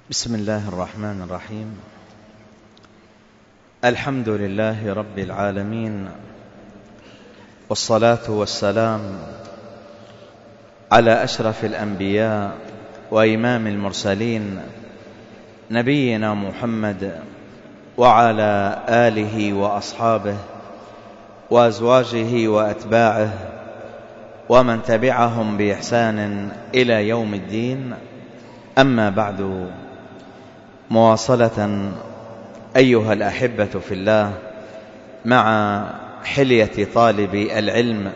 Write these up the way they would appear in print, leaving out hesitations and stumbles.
بسم الله الرحمن الرحيم. الحمد لله رب العالمين، والصلاة والسلام على أشرف الأنبياء وإمام المرسلين نبينا محمد وعلى آله وأصحابه وأزواجه وأتباعه ومن تبعهم بإحسان إلى يوم الدين. أما بعد، مواصلة أيها الأحبة في الله مع حلية طالب العلم،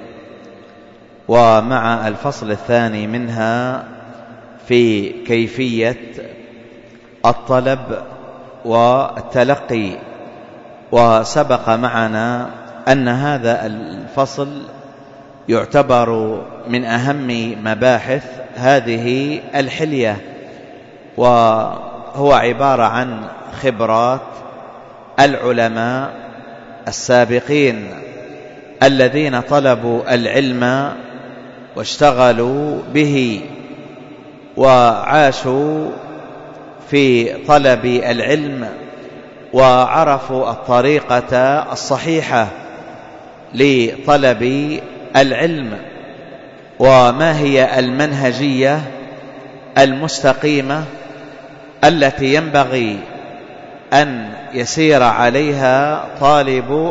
ومع الفصل الثاني منها في كيفية الطلب والتلقي. وسبق معنا أن هذا الفصل يعتبر من أهم مباحث هذه الحلية، وهو عبارة عن خبرات العلماء السابقين الذين طلبوا العلم واشتغلوا به وعاشوا في طلب العلم وعرفوا الطريقة الصحيحة لطلب العلم، وما هي المنهجية المستقيمة التي ينبغي أن يسير عليها طالب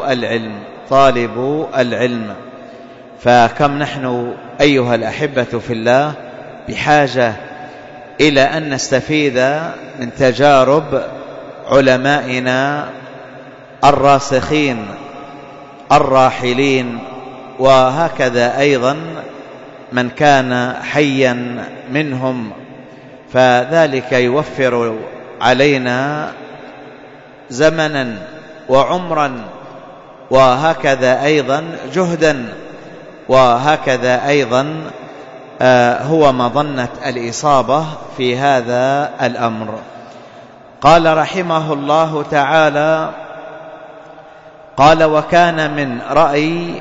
العلم. فكم نحن أيها الأحبة في الله بحاجة إلى أن نستفيد من تجارب علمائنا الراسخين الراحلين، وهكذا أيضا من كان حيا منهم، فذلك يوفر علينا زمنا وعمرا، وهكذا أيضا جهدا، وهكذا أيضا هو مظنة الإصابة في هذا الأمر. قال رحمه الله تعالى: قال: وكان من رأي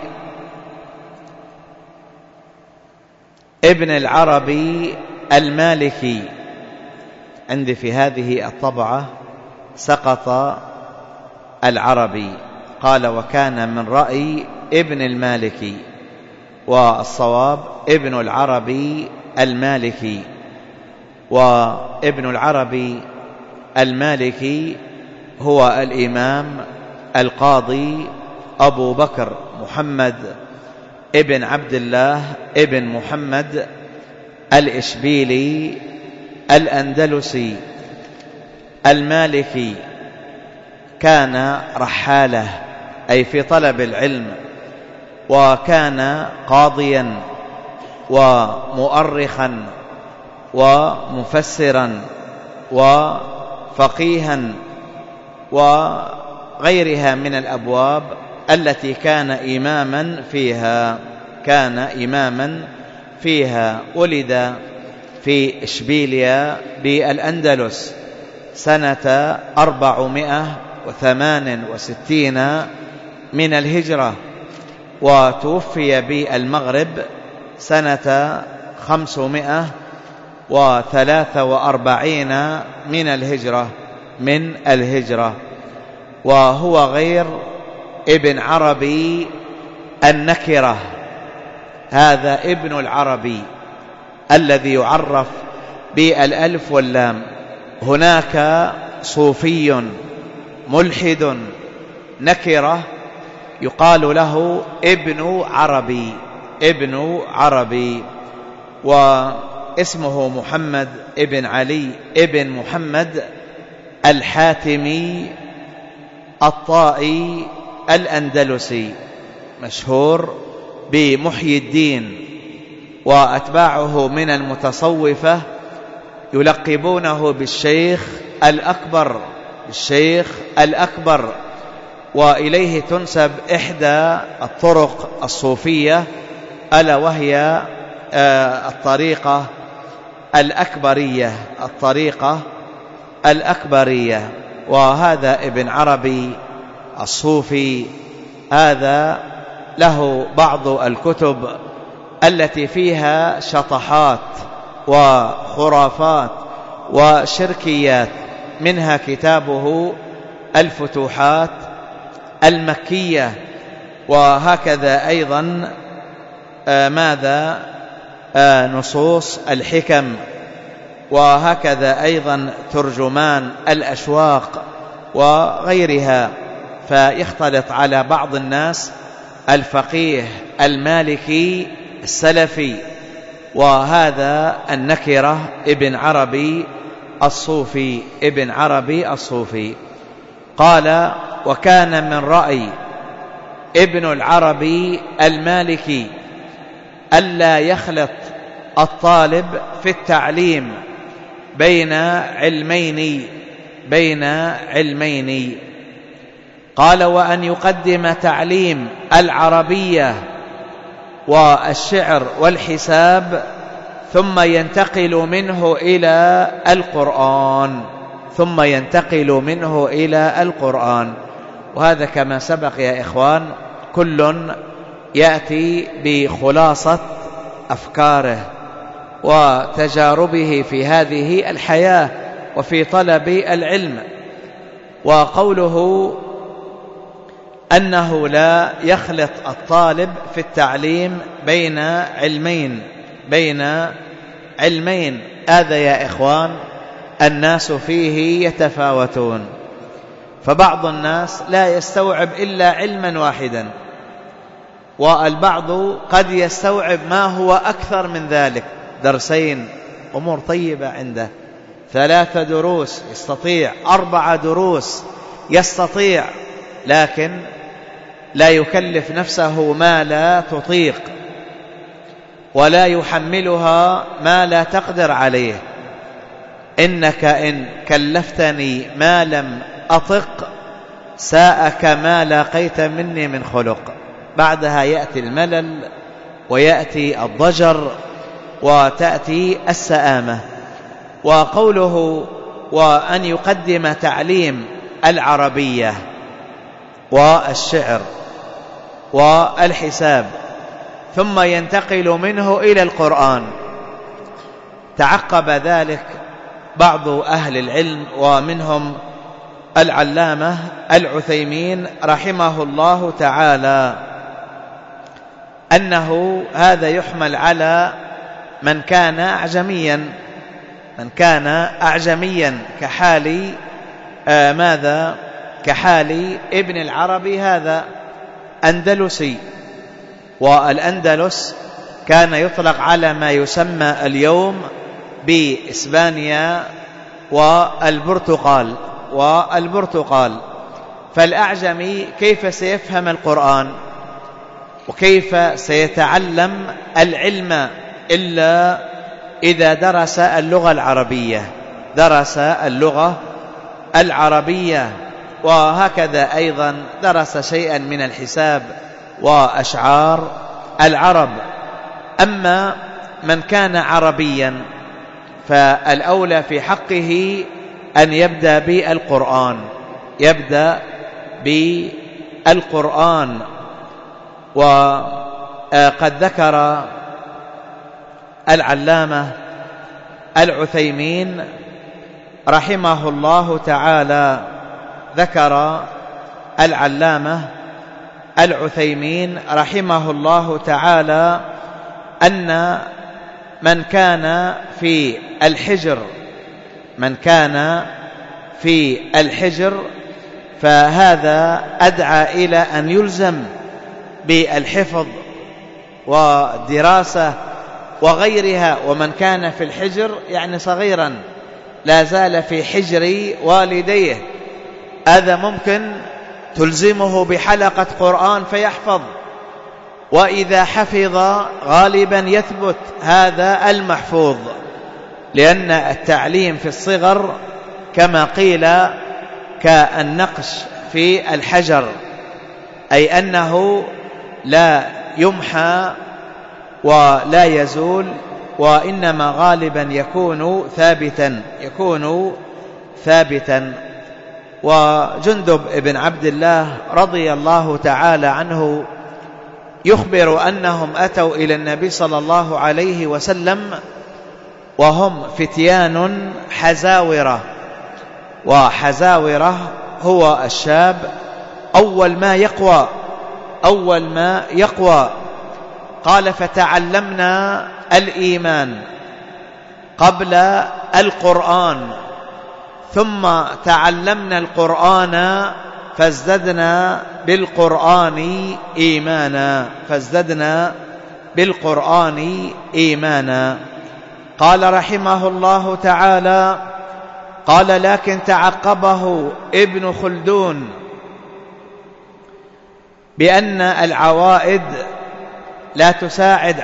ابن العربي المالكي. عندي في هذه الطبعة سقط العربي، قال: وكان من رأي ابن المالكي، والصواب ابن العربي المالكي. وابن العربي المالكي هو الإمام القاضي أبو بكر محمد ابن عبد الله ابن محمد الإشبيلي الأندلسي المالكي. كان رحالة أي في طلب العلم، وكان قاضيا ومؤرخا ومفسرا وفقيها وغيرها من الأبواب التي كان إماما فيها. ولد في إشبيلية بالأندلس سنة 468 من الهجرة، وتوفي بالمغرب سنة 543 من الهجرة. وهو غير ابن عربي النكرة، هذا ابن العربي الذي يعرف بالألف واللام. هناك صوفي ملحد نكرة يقال له ابن عربي، واسمه محمد ابن علي ابن محمد الحاتمي الطائي الأندلسي، مشهور بمحيي الدين، وأتباعه من المتصوفة يلقبونه بالشيخ الأكبر. وإليه تنسب إحدى الطرق الصوفية، ألا وهي الطريقة الأكبرية. وهذا ابن عربي الصوفي هذا له بعض الكتب التي فيها شطحات وخرافات وشركيات، منها كتابه الفتوحات المكية، وهكذا أيضا نصوص الحكم، وهكذا أيضا ترجمان الأشواق وغيرها. فيختلط على بعض الناس الفقيه المالكي السلفي، وهذا النكرة ابن عربي الصوفي. قال: وكان من رأي ابن العربي المالكي ألا يخلط الطالب في التعليم بين علمين. قال: وأن يقدم تعليم العربية والشعر والحساب ثم ينتقل منه إلى القرآن. وهذا كما سبق يا إخوان، كل يأتي بخلاصة أفكاره وتجاربه في هذه الحياة وفي طلب العلم. وقوله أنه لا يخلط الطالب في التعليم بين علمين، هذا يا إخوان الناس فيه يتفاوتون، فبعض الناس لا يستوعب إلا علما واحدا، والبعض قد يستوعب ما هو أكثر من ذلك، درسين أمور طيبة عنده، 3 دروس يستطيع، 4 دروس يستطيع، لكن لا يكلف نفسه ما لا تطيق، ولا يحملها ما لا تقدر عليه. إنك إن كلفتني ما لم أطق ساءك ما لاقيت مني من خلق. بعدها يأتي الملل ويأتي الضجر وتأتي السآمة. وقوله: وأن يقدم تعليم العربية والشعر والحساب ثم ينتقل منه إلى القرآن. تعقب ذلك بعض أهل العلم، ومنهم العلامة العثيمين رحمه الله تعالى، أنه هذا يحمل على من كان أعجميا كحال ابن العربي، هذا أندلسي، والأندلس كان يطلق على ما يسمى اليوم بإسبانيا والبرتقال. فالأعجمي كيف سيفهم القرآن وكيف سيتعلم العلم إلا إذا درس اللغة العربية، وهكذا أيضا درس شيئا من الحساب وأشعار العرب. أما من كان عربيا فالأولى في حقه أن يبدأ بالقرآن. وقد ذكر العلامة العثيمين رحمه الله تعالى، أن من كان في الحجر فهذا أدعى إلى أن يلزم بالحفظ والدراسة وغيرها. ومن كان في الحجر يعني صغيرا لا زال في حجر والديه، هذا ممكن تلزمه بحلقة قرآن فيحفظ، وإذا حفظ غالبا يثبت هذا المحفوظ، لأن التعليم في الصغر كما قيل كالنقش في الحجر، أي أنه لا يمحى ولا يزول، وإنما غالبا يكون ثابتا. وجندب بن عبد الله رضي الله تعالى عنه يخبر أنهم أتوا إلى النبي صلى الله عليه وسلم وهم فتيان حزاورة. وحزاورة هو الشاب أول ما يقوى. قال فتعلمنا الإيمان قبل القرآن، ثم تعلمنا القرآن فازددنا بالقرآن إيمانا. قال رحمه الله تعالى: قال لكن تعقبه ابن خلدون بأن العوائد لا تساعد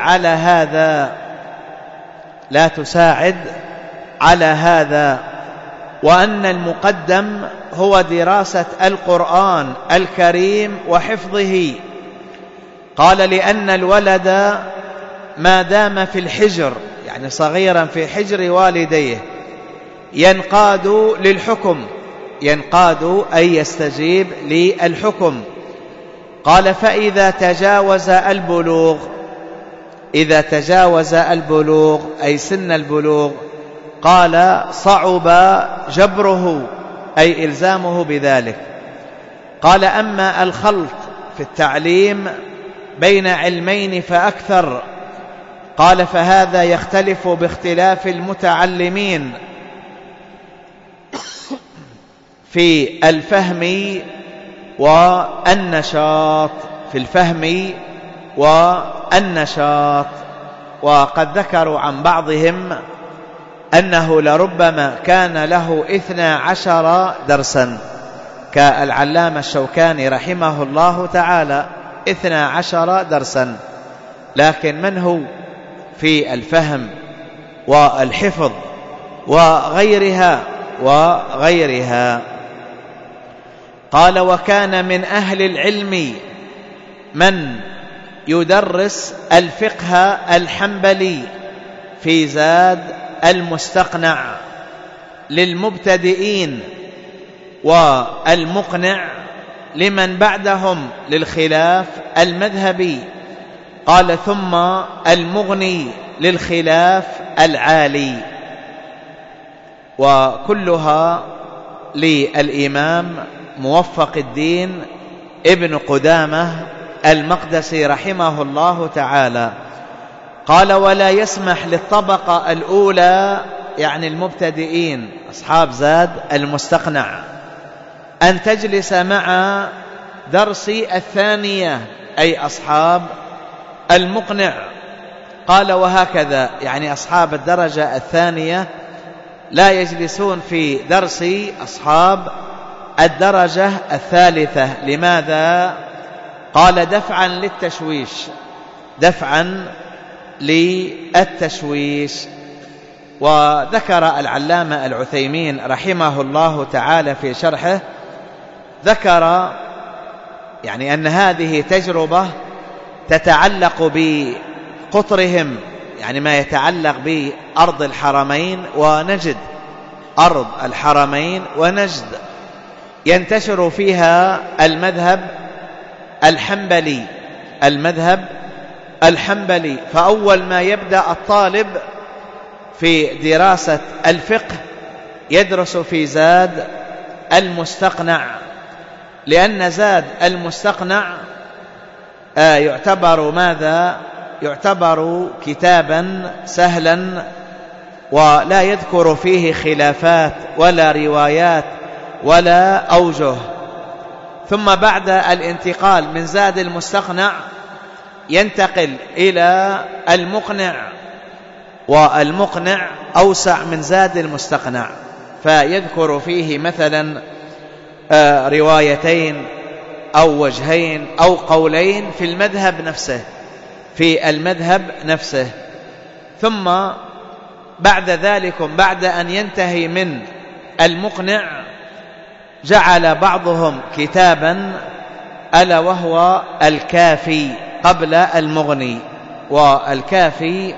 على هذا، وأن المقدم هو دراسة القرآن الكريم وحفظه. قال لأن الولد ما دام في الحجر، يعني صغيرا في حجر والديه، ينقاد للحكم، ينقاد أي يستجيب للحكم. قال فإذا تجاوز البلوغ أي سن البلوغ، قال صعب جبره أي إلزامه بذلك. قال أما الخلط في التعليم بين علمين فأكثر، قال فهذا يختلف باختلاف المتعلمين في الفهم والنشاط. وقد ذكروا عن بعضهم أنه لربما كان له 12 درسا، كالعلامة الشوكاني رحمه الله تعالى 12 درسا، لكن من هو في الفهم والحفظ وغيرها. قال وكان من أهل العلم من يدرس الفقه الحنبلي في زاد المستقنع للمبتدئين، والمقنع لمن بعدهم للخلاف المذهبي. قال ثم المغني للخلاف العالي. وكلها للإمام موفق الدين ابن قدامة المقدسي رحمه الله تعالى. قال ولا يسمح للطبقة الأولى، يعني المبتدئين أصحاب زاد المستقنع، أن تجلس مع درس الثانية أي أصحاب المقنع. قال وهكذا، يعني أصحاب الدرجة الثانية لا يجلسون في درس أصحاب الدرجة الثالثة. لماذا؟ قال دفعا للتشويش. وذكر العلامة العثيمين رحمه الله تعالى في شرحه، ذكر يعني أن هذه تجربة تتعلق بقطرهم، يعني ما يتعلق بأرض الحرمين ونجد، أرض الحرمين ونجد ينتشر فيها المذهب الحنبلي. فأول ما يبدأ الطالب في دراسة الفقه يدرس في زاد المستقنع، لأن زاد المستقنع يعتبر كتابا سهلا، ولا يذكر فيه خلافات ولا روايات ولا أوجه. ثم بعد الانتقال من زاد المستقنع ينتقل إلى المقنع، والمقنع أوسع من زاد المستقنع، فيذكر فيه مثلا روايتين أو وجهين أو قولين في المذهب نفسه. ثم بعد ذلك، بعد أن ينتهي من المقنع، جعل بعضهم كتابا ألا وهو الكافي قبل المغني. والكافي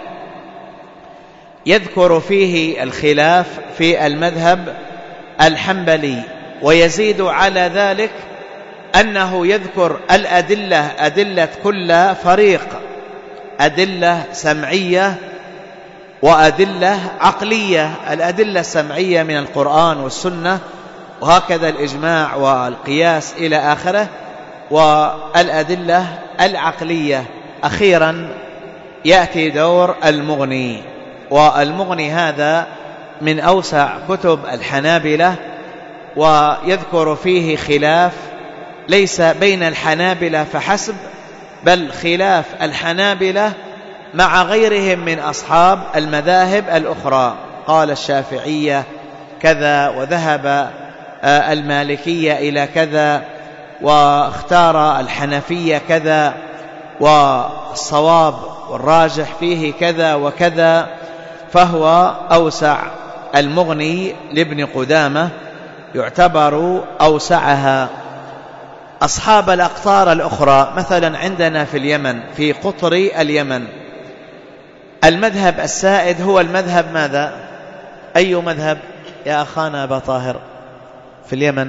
يذكر فيه الخلاف في المذهب الحنبلي، ويزيد على ذلك أنه يذكر أدلة كل فريق، أدلة سمعية وأدلة عقلية، الأدلة السمعية من القرآن والسنة، وهكذا الإجماع والقياس إلى آخره، والأدلة العقلية. أخيرا يأتي دور المغني، والمغني هذا من أوسع كتب الحنابلة، ويذكر فيه خلاف ليس بين الحنابلة فحسب، بل خلاف الحنابلة مع غيرهم من أصحاب المذاهب الأخرى. قال الشافعية كذا، وذهب المالكية إلى كذا، واختار الحنفية كذا، والصواب والراجح فيه كذا وكذا، فهو أوسع. المغني لابن قدامة يعتبر أوسعها. أصحاب الأقطار الأخرى مثلا عندنا في اليمن، في قطر اليمن، المذهب السائد هو المذهب ماذا؟ أي مذهب يا أخانا أبا طاهر في اليمن؟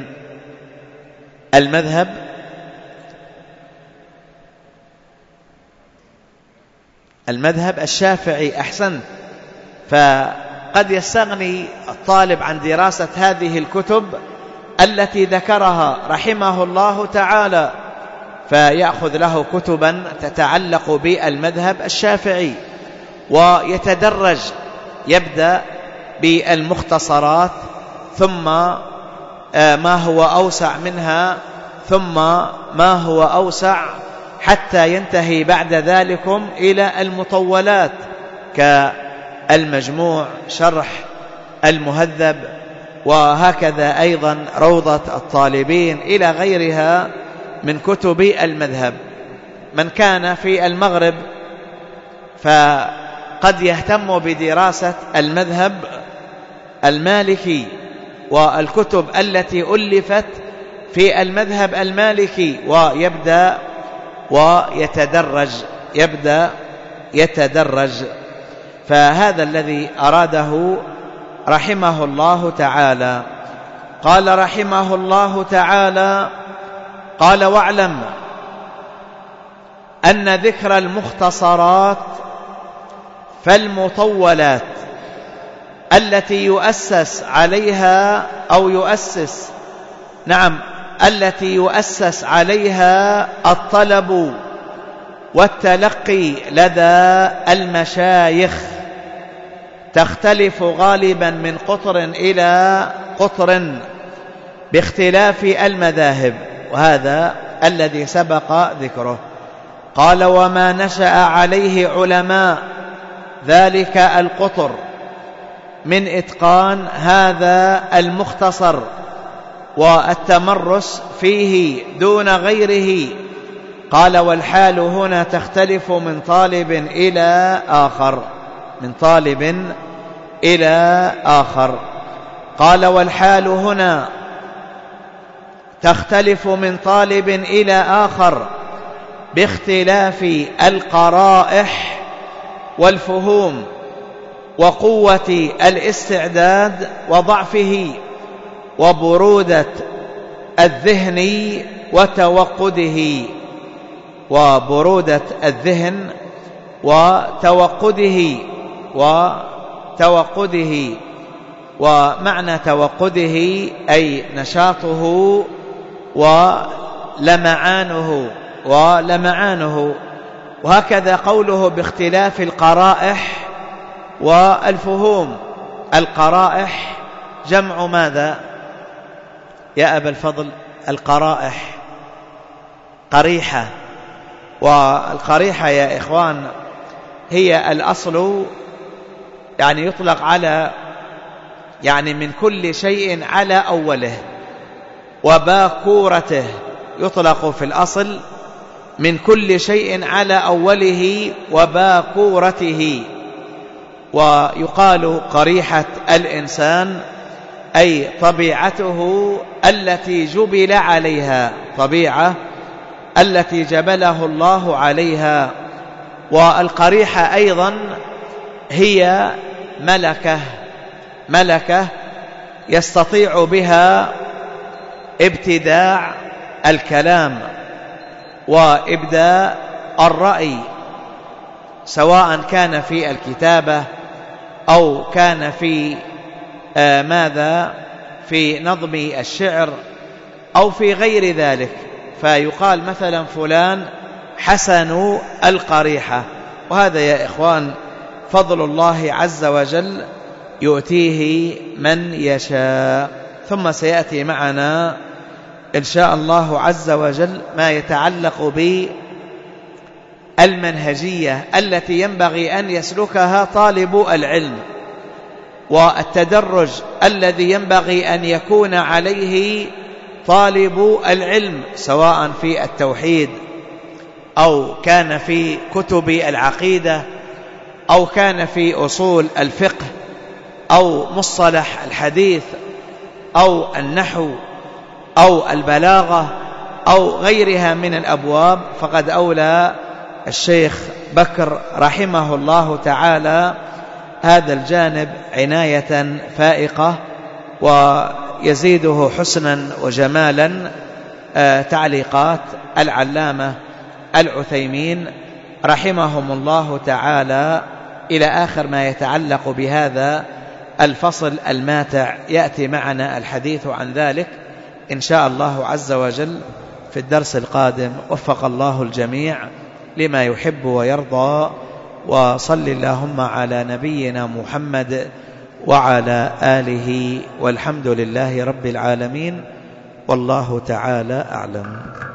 المذهب الشافعي. أحسنت. فقد يستغني الطالب عن دراسة هذه الكتب التي ذكرها رحمه الله تعالى، فيأخذ له كتبا تتعلق بالمذهب الشافعي، ويتدرج، يبدأ بالمختصرات، ثم ما هو أوسع منها، ثم ما هو أوسع، حتى ينتهي بعد ذلكم إلى المطولات كالمجموع، شرح المهذب، وهكذا أيضا روضة الطالبين، إلى غيرها من كتب المذهب. من كان في المغرب فقد يهتم بدراسة المذهب المالكي والكتب التي ألفت في المذهب المالكي، ويبدأ يتدرج. فهذا الذي أراده رحمه الله تعالى. قال رحمه الله تعالى: قال: واعلم أن ذكر المختصرات فالمطولات التي يؤسس عليها التي يؤسس عليها الطلب والتلقي لدى المشايخ تختلف غالبا من قطر إلى قطر باختلاف المذاهب، وهذا الذي سبق ذكره. قال: وما نشأ عليه علماء ذلك القطر من إتقان هذا المختصر والتمرس فيه دون غيره. قال: والحال هنا تختلف من طالب إلى آخر. قال: والحال هنا تختلف من طالب إلى آخر باختلاف القرائح والفهوم وقوة الاستعداد وضعفه وبرودة الذهن وتوقده. ومعنى توقده أي نشاطه ولمعانه. وهكذا قوله باختلاف القرائح والفهوم. القرائح جمع ماذا يا أبا الفضل؟ القرائح قريحة، والقريحة يا إخوان هي الأصل، يعني يطلق على من كل شيء على أوله، وباكورته يطلق في الأصل من كل شيء على أوله وباكورته. ويقال قريحة الإنسان أي طبيعته التي جبل عليها، طبيعة التي جبله الله عليها. والقريحة أيضا هي ملكة يستطيع بها ابتداع الكلام وإبداء الرأي، سواء كان في الكتابة أو كان في ماذا في نظم الشعر أو في غير ذلك، فيقال مثلا فلان حسن القريحة، وهذا يا إخوان فضل الله عز وجل يؤتيه من يشاء. ثم سيأتي معنا إن شاء الله عز وجل ما يتعلق بالمنهجية التي ينبغي أن يسلكها طالب العلم، والتدرج الذي ينبغي أن يكون عليه طالب العلم، سواء في التوحيد أو كان في كتب العقيدة أو كان في أصول الفقه أو مصطلح الحديث أو النحو أو البلاغة أو غيرها من الأبواب. فقد أولى الشيخ بكر رحمه الله تعالى هذا الجانب عناية فائقة، ويزيده حسنا وجمالا تعليقات العلامة العثيمين رحمهم الله تعالى إلى آخر ما يتعلق بهذا الفصل الماتع. يأتي معنا الحديث عن ذلك إن شاء الله عز وجل في الدرس القادم. وفق الله الجميع لما يحب ويرضى، وصل اللهم على نبينا محمد وعلى آله، والحمد لله رب العالمين، والله تعالى أعلم.